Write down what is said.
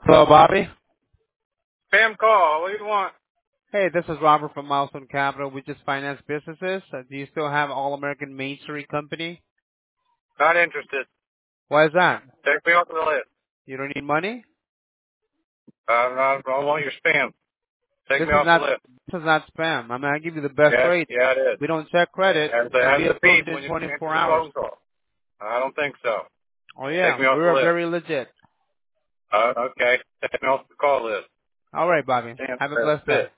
Hello, Bobby. Spam call. What do you want? Hey, this is Robert from Milestone Capital. We just finance businesses. Do you still have All American Main Street Company? Not interested. Why is that? Take me off the list. You don't need money? I don't want your spam. Take This me is off the not list. this is not spam. I mean, I give you the best Yeah, rate. yeah, it is. We don't check credit, Has and we to beep approve it in when you answer 24 the hours. phone call. I don't think so. Oh Take yeah, me off the we're list. very legit. Okay. Take me off the call list. All right, Bobby. Damn, Have a blessed day. that's it.